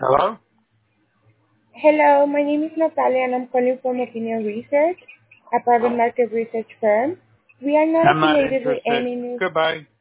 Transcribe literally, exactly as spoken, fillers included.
Hello? Hello, my name is Natalia and I'm calling from Opinion Research, a private market research firm. We are not I'm not affiliated with interested. any news. Goodbye.